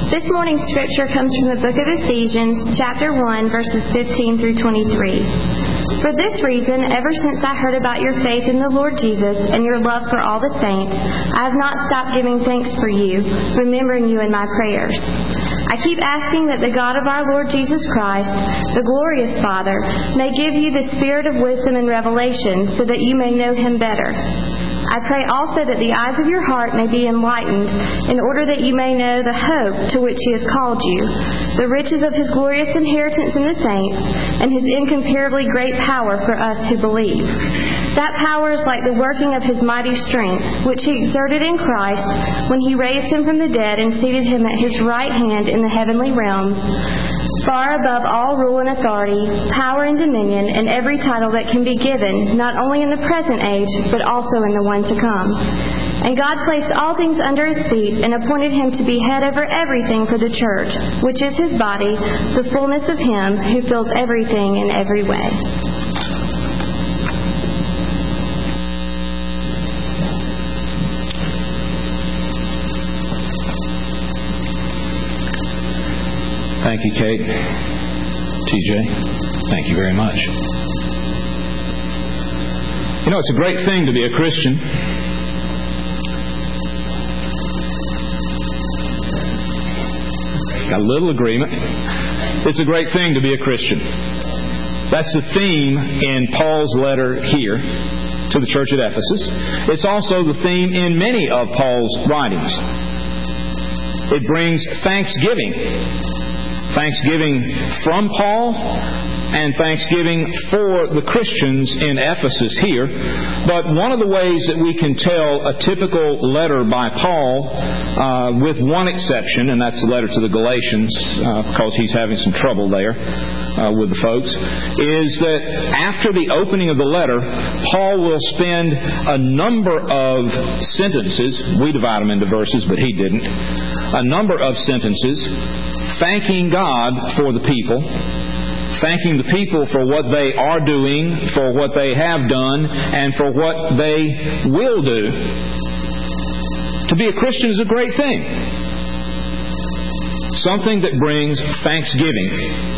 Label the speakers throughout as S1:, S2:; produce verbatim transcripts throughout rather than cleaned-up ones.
S1: This morning's scripture comes from the book of Ephesians, chapter one, verses fifteen through twenty-three. For this reason, ever since I heard about your faith in the Lord Jesus and your love for all the saints, I have not stopped giving thanks for you, remembering you in my prayers. I keep asking that the God of our Lord Jesus Christ, the glorious Father, may give you the spirit of wisdom and revelation so that you may know Him better. I pray also that the eyes of your heart may be enlightened, in order that you may know the hope to which He has called you, the riches of His glorious inheritance in the saints, and His incomparably great power for us who believe. That power is like the working of His mighty strength, which He exerted in Christ when He raised Him from the dead and seated Him at His right hand in the heavenly realms, far above all rule and authority, power and dominion, and every title that can be given, not only in the present age, but also in the one to come. And God placed all things under His feet and appointed Him to be head over everything for the church, which is His body, the fullness of Him who fills everything in every way.
S2: Thank you, Kate. T J, thank you very much. You know, it's a great thing to be a Christian. Got a little agreement. It's a great thing to be a Christian. That's the theme in Paul's letter here to the church at Ephesus. It's also the theme in many of Paul's writings. It brings thanksgiving. Thanksgiving from Paul and thanksgiving for the Christians in Ephesus here. But one of the ways that we can tell a typical letter by Paul, uh, with one exception, and that's the letter to the Galatians, uh, because he's having some trouble there uh, with the folks, is that after the opening of the letter, Paul will spend a number of sentences, we divide them into verses, but he didn't, a number of sentences thanking God for the people, thanking the people for what they are doing, for what they have done, and for what they will do. To be a Christian is a great thing. Something that brings thanksgiving.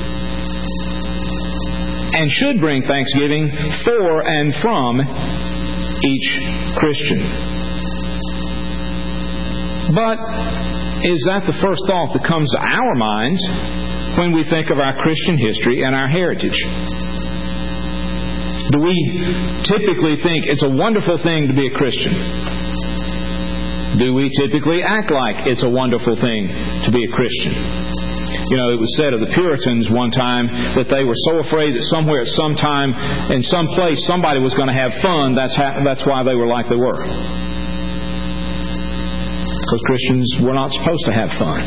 S2: And should bring thanksgiving for and from each Christian. But is that the first thought that comes to our minds when we think of our Christian history and our heritage? Do we typically think it's a wonderful thing to be a Christian? Do we typically act like it's a wonderful thing to be a Christian? You know, it was said of the Puritans one time that they were so afraid that somewhere at some time, in some place, somebody was going to have fun. That's how, that's why they were like they were. Because Christians were not supposed to have fun.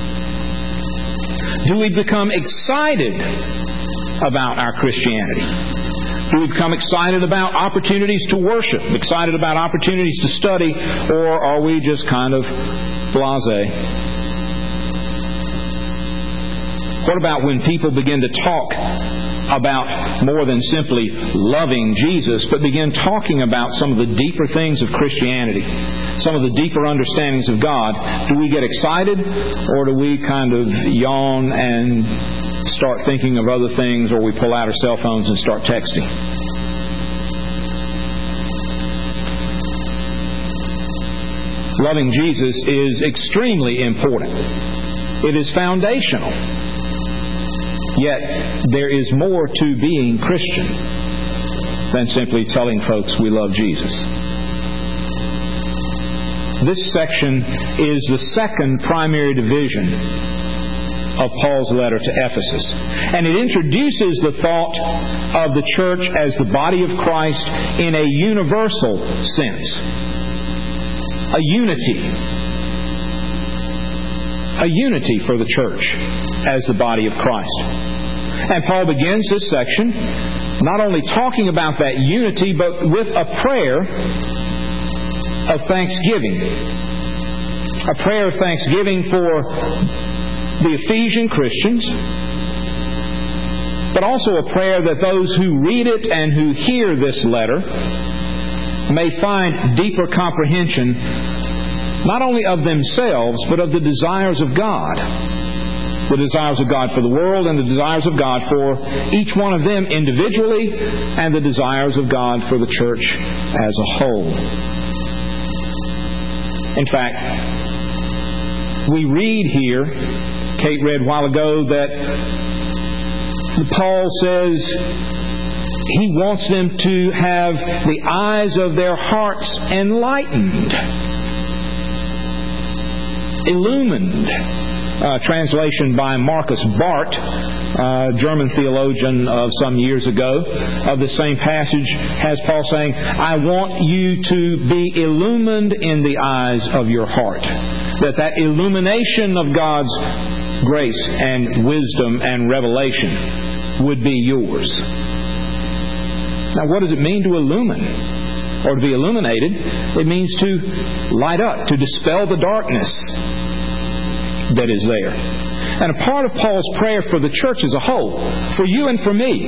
S2: Do we become excited about our Christianity? Do we become excited about opportunities to worship, excited about opportunities to study, or are we just kind of blasé? What about when people begin to talk about more than simply loving Jesus, but begin talking about some of the deeper things of Christianity, some of the deeper understandings of God? Do we get excited, or do we kind of yawn and start thinking of other things, or we pull out our cell phones and start texting? Loving Jesus is extremely important. It is foundational. Yet, there is more to being Christian than simply telling folks we love Jesus. This section is the second primary division of Paul's letter to Ephesus. And it introduces the thought of the church as the body of Christ in a universal sense. A unity. A unity for the church as the body of Christ. And Paul begins this section not only talking about that unity, but with a prayer of thanksgiving. A prayer of thanksgiving for the Ephesian Christians, but also a prayer that those who read it and who hear this letter may find deeper comprehension not only of themselves, but of the desires of God. The desires of God for the world and the desires of God for each one of them individually, and the desires of God for the church as a whole. In fact, we read here, Kate read a while ago, that Paul says he wants them to have the eyes of their hearts enlightened, illumined. Uh, translation by Marcus Barth, uh, German theologian of some years ago, of the same passage, has Paul saying, I want you to be illumined in the eyes of your heart. That that illumination of God's grace and wisdom and revelation would be yours. Now, what does it mean to illumine? Or to be illuminated? It means to light up, to dispel the darkness that is there. And a part of Paul's prayer for the church as a whole, for you and for me,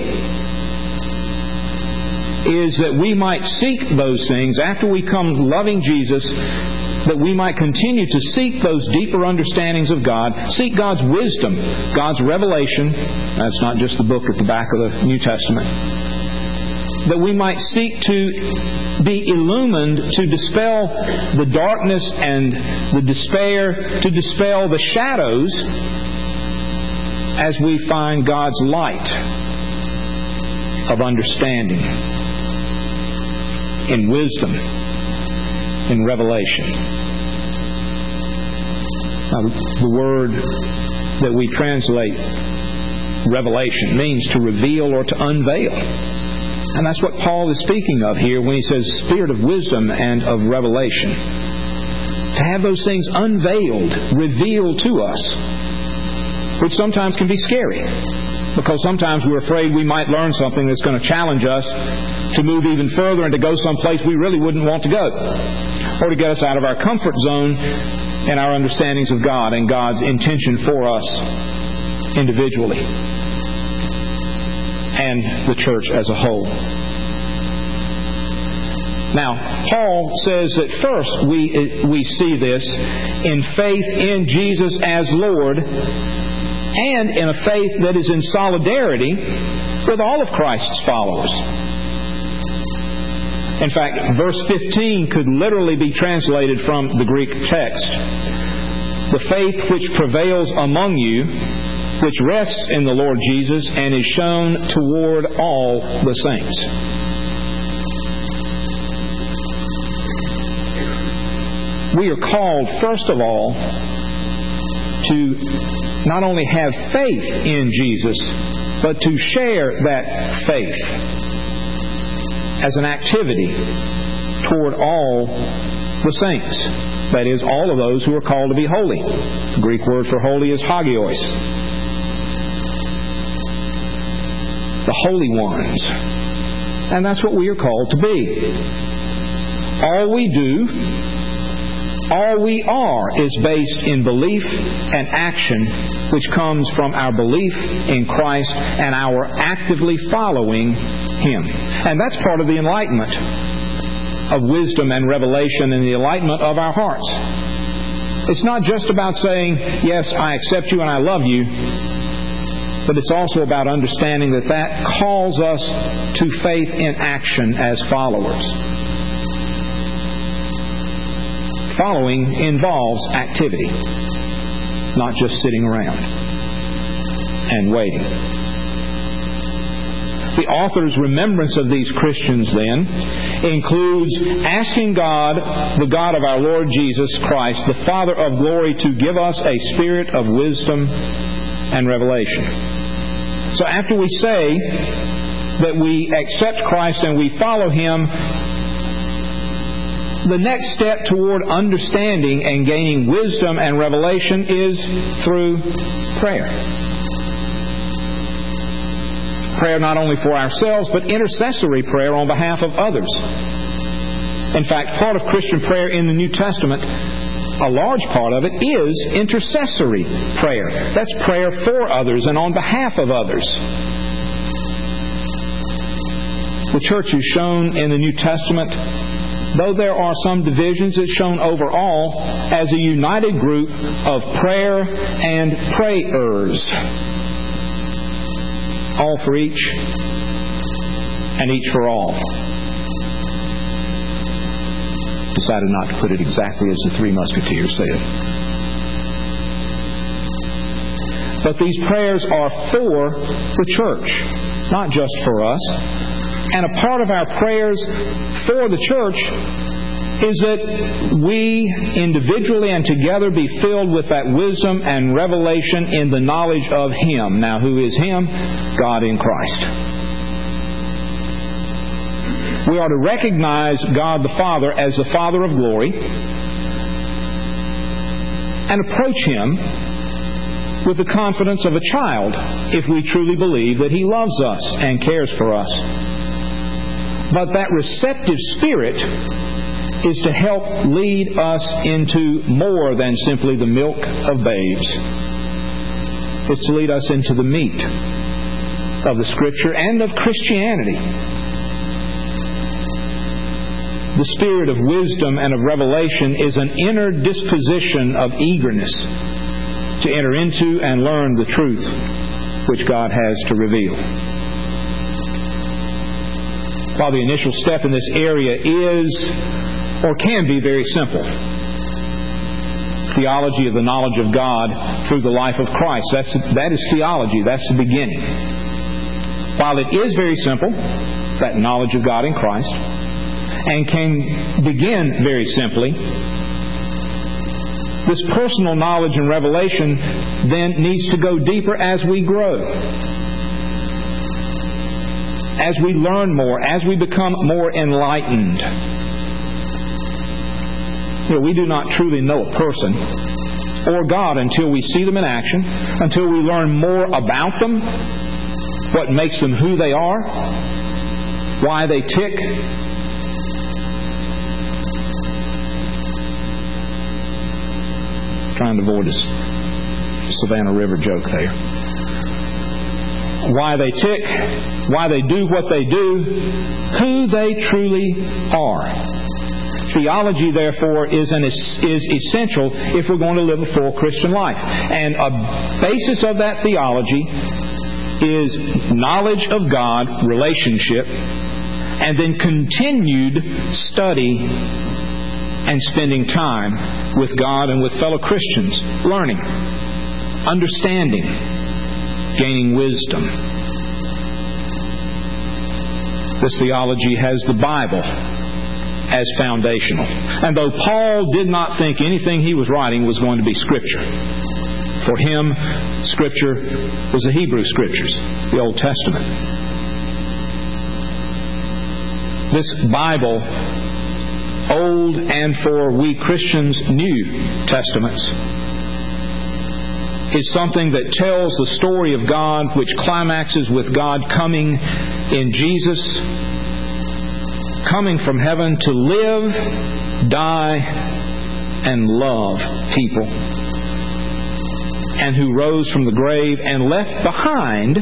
S2: is that we might seek those things after we come loving Jesus, that we might continue to seek those deeper understandings of God, seek God's wisdom, God's revelation. That's not just the book at the back of the New Testament. That we might seek to be illumined, to dispel the darkness and the despair, to dispel the shadows as we find God's light of understanding, in wisdom, in revelation. Now, the word that we translate revelation means to reveal or to unveil. And that's what Paul is speaking of here when he says spirit of wisdom and of revelation. To have those things unveiled, revealed to us, which sometimes can be scary. Because sometimes we're afraid we might learn something that's going to challenge us to move even further and to go someplace we really wouldn't want to go. Or to get us out of our comfort zone and our understandings of God and God's intention for us individually. And the church as a whole. Now, Paul says that first we we see this in faith in Jesus as Lord, and in a faith that is in solidarity with all of Christ's followers. In fact, verse fifteen could literally be translated from the Greek text. The faith which prevails among you, which rests in the Lord Jesus and is shown toward all the saints. We are called, first of all, to not only have faith in Jesus, but to share that faith as an activity toward all the saints. That is, all of those who are called to be holy. The Greek word for holy is hagios. The holy ones. And that's what we are called to be. All we do, all we are, is based in belief and action, which comes from our belief in Christ and our actively following Him. And that's part of the enlightenment of wisdom and revelation and the enlightenment of our hearts. It's not just about saying, yes, I accept you and I love you, but it's also about understanding that that calls us to faith in action as followers. Following involves activity, not just sitting around and waiting. The author's remembrance of these Christians, then, includes asking God, the God of our Lord Jesus Christ, the Father of glory, to give us a spirit of wisdom and revelation. So after we say that we accept Christ and we follow Him, the next step toward understanding and gaining wisdom and revelation is through prayer. Prayer not only for ourselves, but intercessory prayer on behalf of others. In fact, part of Christian prayer in the New Testament, a large part of it, is intercessory prayer. That's prayer for others and on behalf of others. The church is shown in the New Testament though there are some divisions, it's shown overall as a united group of prayer and prayers. All for each, and each for all. Decided not to put it exactly as the Three Musketeers said. But these prayers are for the church, not just for us. And a part of our prayers for the church is that we individually and together be filled with that wisdom and revelation in the knowledge of Him. Now, who is Him? God in Christ. We are to recognize God the Father as the Father of glory and approach Him with the confidence of a child if we truly believe that He loves us and cares for us. But that receptive spirit is to help lead us into more than simply the milk of babes. It's to lead us into the meat of the Scripture and of Christianity. The spirit of wisdom and of revelation is an inner disposition of eagerness to enter into and learn the truth which God has to reveal. While the initial step in this area is, or can be, very simple. Theology of the knowledge of God through the life of Christ. That's, that is theology. That's the beginning. While it is very simple, that knowledge of God in Christ, and can begin very simply, this personal knowledge and revelation then needs to go deeper as we grow. As we learn more, as we become more enlightened. You know, we do not truly know a person or God until we see them in action, until we learn more about them, what makes them who they are, why they tick. Trying to avoid a Savannah River joke there. Why they tick, why they do what they do, who they truly are. Theology, therefore, is, an, is essential if we're going to live a full Christian life. And a basis of that theology is knowledge of God, relationship, and then continued study and spending time with God and with fellow Christians, learning, understanding, gaining wisdom. This theology has the Bible as foundational. And though Paul did not think anything he was writing was going to be Scripture, for him, Scripture was the Hebrew Scriptures, the Old Testament. This Bible, Old and for we Christians, New Testaments, is something that tells the story of God, which climaxes with God coming in Jesus, coming from heaven to live, die, and love people, and who rose from the grave and left behind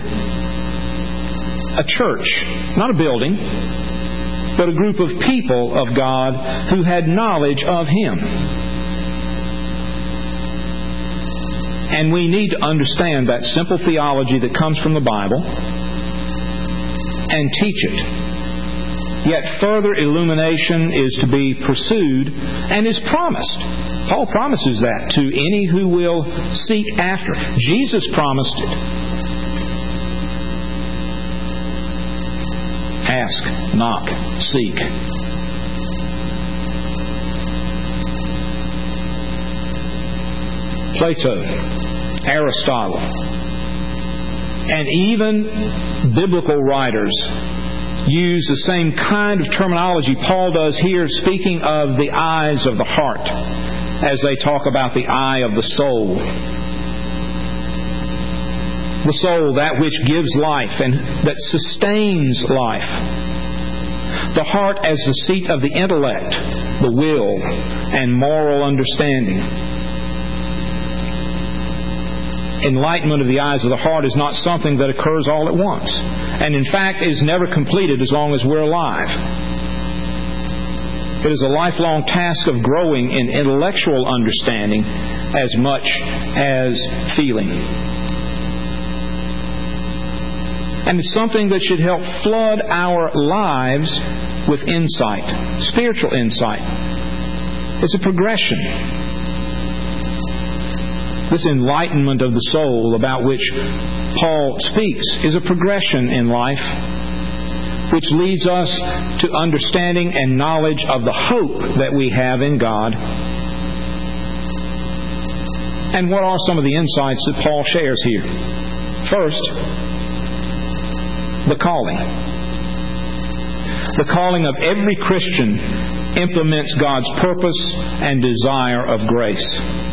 S2: a church, not a building, but a group of people of God who had knowledge of Him. And we need to understand that simple theology that comes from the Bible and teach it. Yet further illumination is to be pursued and is promised. Paul promises that to any who will seek after. Jesus promised it. Ask, knock, seek. Plato, Aristotle, and even biblical writers use the same kind of terminology Paul does here, speaking of the eyes of the heart, as they talk about the eye of the soul. The soul, that which gives life and that sustains life. The heart as the seat of the intellect, the will, and moral understanding. Enlightenment of the eyes of the heart is not something that occurs all at once. And in fact, is never completed as long as we're alive. It is a lifelong task of growing in intellectual understanding as much as feeling. And it's something that should help flood our lives with insight, spiritual insight. It's a progression. This enlightenment of the soul about which Paul speaks is a progression in life, which leads us to understanding and knowledge of the hope that we have in God. And what are some of the insights that Paul shares here? First, the calling. The calling of every Christian implements God's purpose and desire of grace.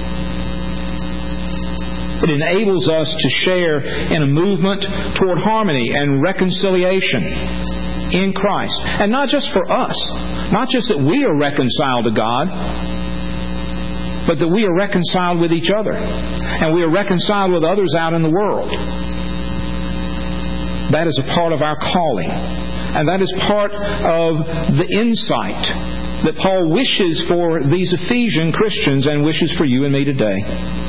S2: It enables us to share in a movement toward harmony and reconciliation in Christ. And not just for us. Not just that we are reconciled to God, but that we are reconciled with each other. And we are reconciled with others out in the world. That is a part of our calling. And that is part of the insight that Paul wishes for these Ephesian Christians and wishes for you and me today.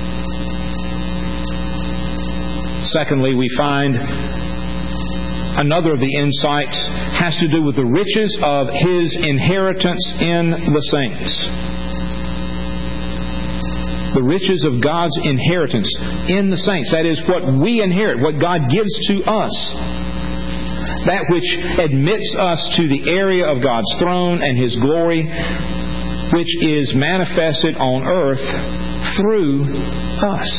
S2: Secondly, we find another of the insights has to do with the riches of His inheritance in the saints. The riches of God's inheritance in the saints. That is what we inherit, what God gives to us. That which admits us to the area of God's throne and His glory, which is manifested on earth through us.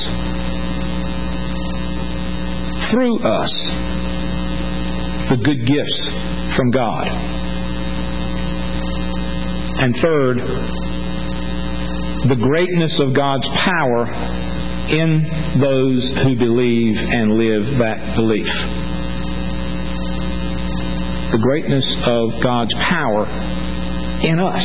S2: Through us. The good gifts from God. And third, the greatness of God's power in those who believe and live that belief. The greatness of God's power in us.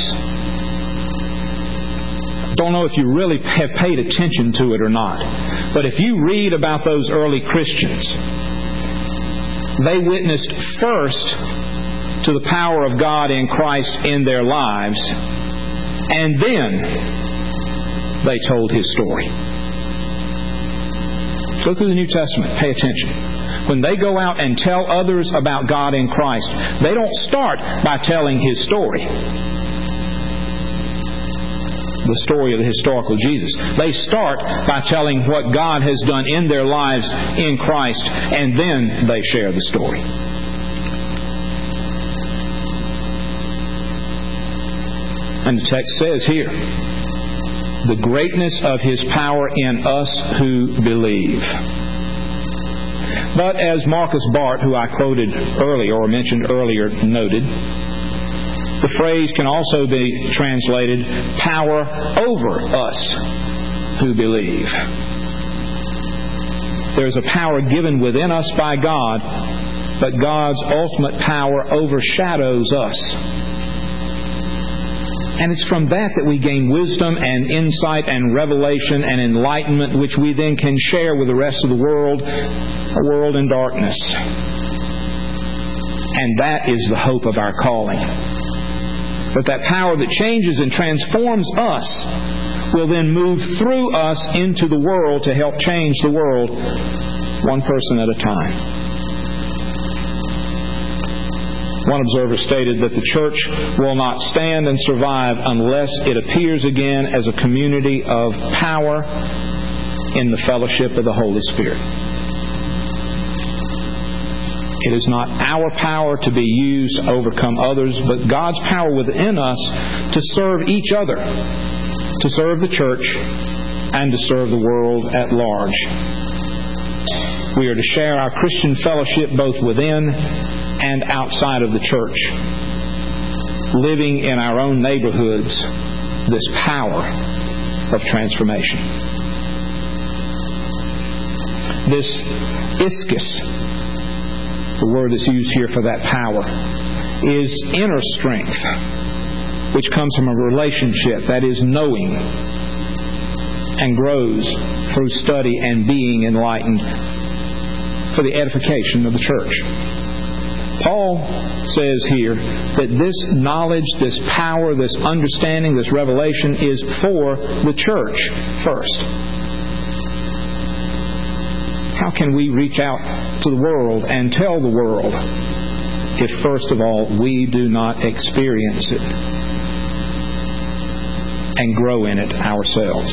S2: Don't know if you really have paid attention to it or not, but if you read about those early Christians, they witnessed first to the power of God in Christ in their lives, and then they told His story. Go through the New Testament. Pay attention. When they go out and tell others about God in Christ, they don't start by telling His story. The story of the historical Jesus. They start by telling what God has done in their lives in Christ, and then they share the story. And the text says here, the greatness of His power in us who believe. But as Marcus Bart, who I quoted earlier or mentioned earlier, noted, the phrase can also be translated power over us who believe. There is a power given within us by God, but God's ultimate power overshadows us. And it's from that that we gain wisdom and insight and revelation and enlightenment, which we then can share with the rest of the world, a world in darkness. And that is the hope of our calling. But that power that changes and transforms us will then move through us into the world to help change the world one person at a time. One observer stated that the church will not stand and survive unless it appears again as a community of power in the fellowship of the Holy Spirit. It is not our power to be used to overcome others, but God's power within us to serve each other, to serve the church, and to serve the world at large. We are to share our Christian fellowship both within and outside of the church, living in our own neighborhoods this power of transformation. This ischus, the word that's used here for that power, is inner strength, which comes from a relationship, that is knowing, and grows through study and being enlightened for the edification of the church. Paul says here that this knowledge, this power, this understanding, this revelation is for the church first. How can we reach out to the world and tell the world if, first of all, we do not experience it and grow in it ourselves?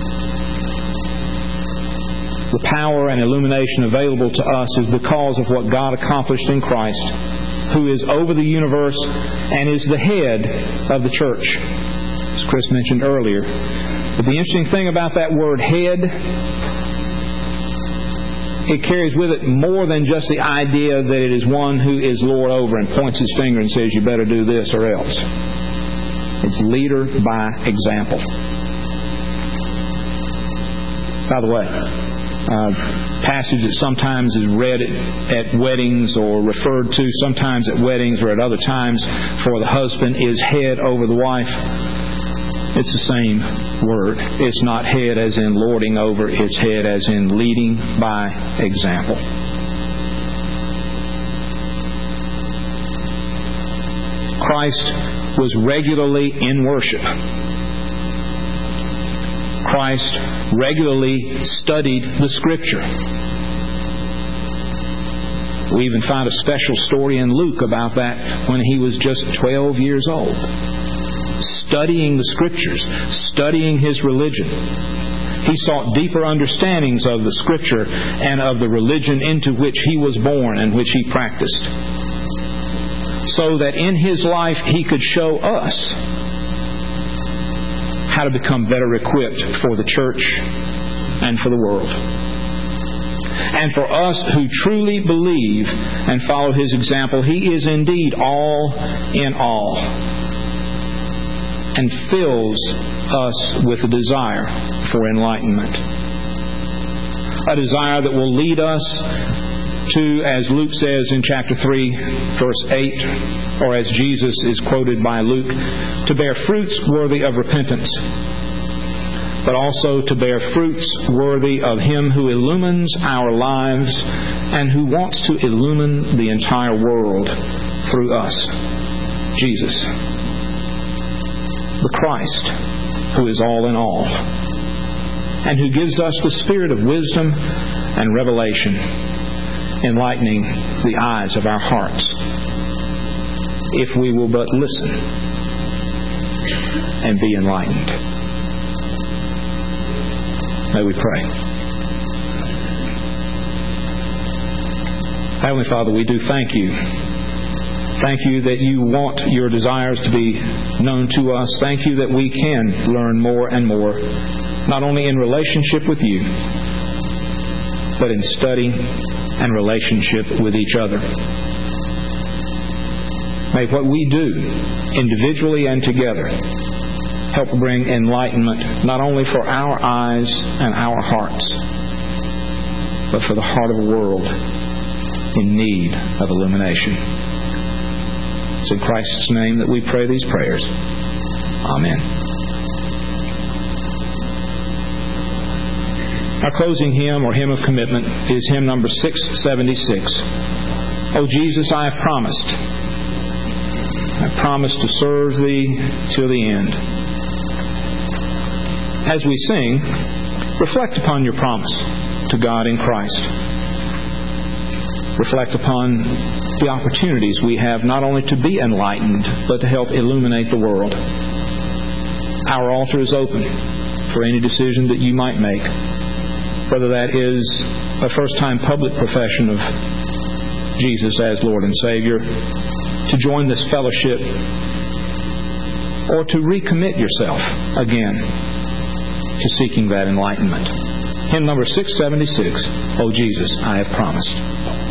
S2: The power and illumination available to us is because of what God accomplished in Christ, who is over the universe and is the head of the church, as Chris mentioned earlier. But the interesting thing about that word head, it carries with it more than just the idea that it is one who is Lord over and points his finger and says, you better do this or else. It's leader by example. By the way, Uh, passage that sometimes is read at, at weddings or referred to sometimes at weddings or at other times for the husband is head over the wife. It's the same word. It's not head as in lording over. It's head as in leading by example. Christ was regularly in worship. Christ regularly studied the Scripture. We even find a special story in Luke about that when he was just twelve years old. Studying the Scriptures, studying his religion. He sought deeper understandings of the Scripture and of the religion into which he was born and which he practiced, so that in his life he could show us how to become better equipped for the church and for the world. And for us who truly believe and follow his example, he is indeed all in all and fills us with a desire for enlightenment. A desire that will lead us to, as Luke says in chapter three, verse eight, or as Jesus is quoted by Luke, to bear fruits worthy of repentance, but also to bear fruits worthy of Him who illumines our lives and who wants to illumine the entire world through us, Jesus, the Christ, who is all in all, and who gives us the spirit of wisdom and revelation, enlightening the eyes of our hearts, if we will but listen and be enlightened. May we pray. Heavenly Father, we do thank you. Thank you that you want your desires to be known to us. Thank you that we can learn more and more, not only in relationship with you, but in study and relationship with each other. May what we do, individually and together, help bring enlightenment not only for our eyes and our hearts, but for the heart of a world in need of illumination. It's in Christ's name that we pray these prayers. Amen. Our closing hymn or hymn of commitment is hymn number six seventy-six. O Jesus, I have promised. I promise to serve Thee till the end. As we sing, reflect upon your promise to God in Christ. Reflect upon the opportunities we have not only to be enlightened, but to help illuminate the world. Our altar is open for any decision that you might make, whether that is a first-time public profession of Jesus as Lord and Savior, to join this fellowship, or to recommit yourself again to seeking that enlightenment. Hymn number six seventy-six, O Jesus, I have promised.